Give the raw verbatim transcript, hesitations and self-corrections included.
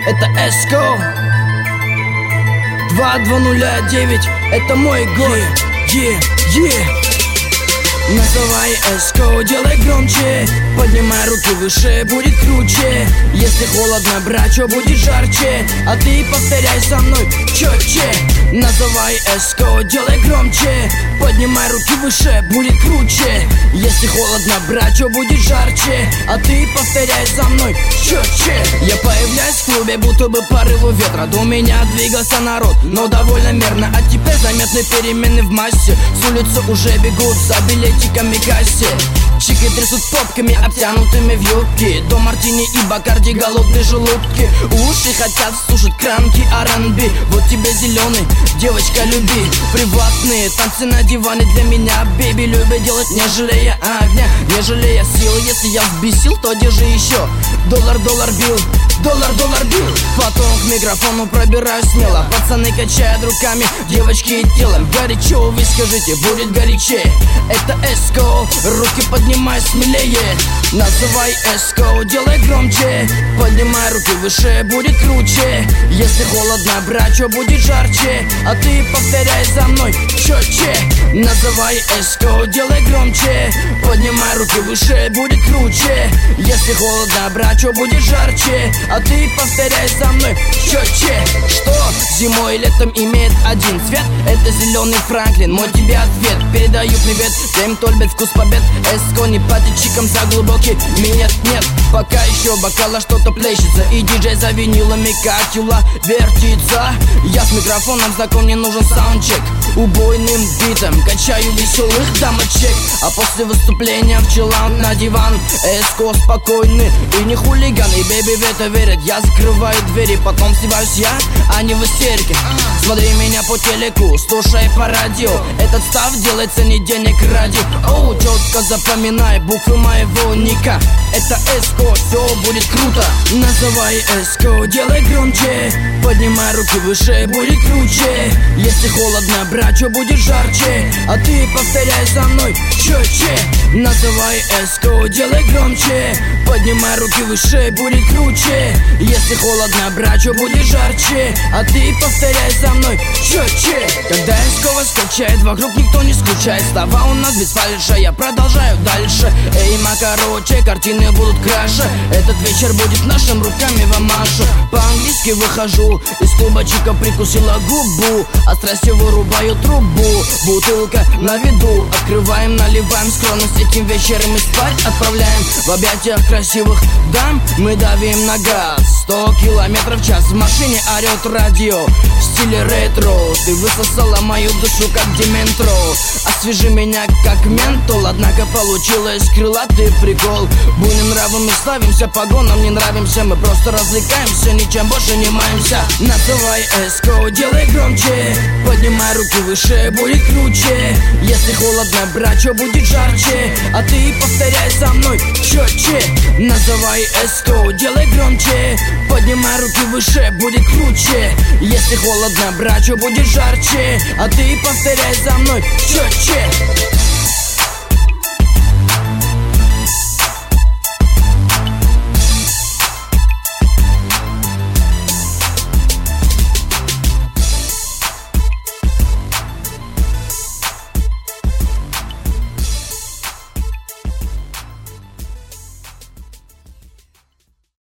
это Эско. Два два нуля девять, это мой год. Yeah, yeah, yeah. Называй Эско, делай громче, поднимай руки выше, будет круче. Если холодно, брачо, будет жарче, а ты повторяй со мной четче. Называй Эско, делай громче, поднимай руки выше, будет круче. Если холодно, брачо, будет жарче, а ты повторяй за мной четче. Я появляюсь в клубе, будто бы порыву ветра. До меня двигался народ, но довольно мерно. А теперь заметны перемены в массе. С улицы уже бегут за билетиками кассе. Чики трясут попками, обтянутыми в юбки. До мартини и бакарди голодные желудки. Уши хотят слушать кранки ар энд би. Вот тебе зеленый, девочка, люби. Приватные танцы на диване для меня. Бэби любит делать, не жалея огня, не жалея силы. Если я взбесил, то держи еще. Доллар, доллар, бил, доллар, доллар, бил. Потом к микрофону пробираюсь смело. Пацаны качают руками, девочки и телом. Горячо, вы скажите, будет горячее. Это Эско, руки поднимай смелее. Называй Эско, делай громче, поднимай руки выше, будет круче. Если холодно, брачо, будет жарче, а ты повторяй за мной четче. Называй Эско, делай громче, поднимай руки выше, будет круче. Если холодно, брачо, будет жарче, а ты повторяй за мной четче. Что зимой и летом имеет один цвет? Это зеленый Франклин, мой тебе ответ. Передаю привет тем, кто любит вкус побед. Эско не платит чикам за глубокий минет, нет. Пока еще бокала что-то плещется, и диджей за винилами как юла вертится. Я с микрофоном знаком, мне нужен саундчек. Убойным битом качаю веселых дамочек. А после выступления в чиллаут на диван. Эско спокойный и не хулиган. И бэби в это верит, я закрываю двери. Потом сливаюсь я, а не в истерике. Смотри меня по телеку, слушай по радио. Этот став делается не денег ради. Оу, четко запоминай буквы моего ника. Это Эско, все будет круто. Называй Эско, делай громче, поднимай руки выше, будет круче. Если холодно, брачо, будет жарче, а ты повторяй за мной четче. Называй Эско, делай громче, поднимай руки выше, будет круче. Если холодно, брачо, будет жарче, а ты повторяй за мной четче. Когда Эско вас качает, вокруг никто не скучает. Слова у нас без фальша, я продолжаю дальше. Эй, ма, короче, картины будут краше. Этот вечер будет нашим, руками вам машу. По-английски выхожу из клуба, чика прикусила губу. А страстью вырубаю трубу. Бутылка на виду, открываем, наливаем. Скромность этим вечером и спать отправляем. В объятиях красивых дам мы давим на газ. Сто километров в час, в машине орет радио в стиле ретро. Ты высосала мою душу как Дементро. Освежи меня как ментол. Однако получилось крылатый прикол. Буйным нравом мы славимся, погонам не нравимся. Мы просто развлекаемся, ничем больше не маемся. Называй Эско, делай громче, поднимай руки выше, будет круче. Если холодно, брачо, будет жарче, а ты повторяй за мной четче. Называй Эско, делай громче, поднимай руки выше, будет круче. Если холодно, брачо, будет жарче, а ты повторяй за мной четче.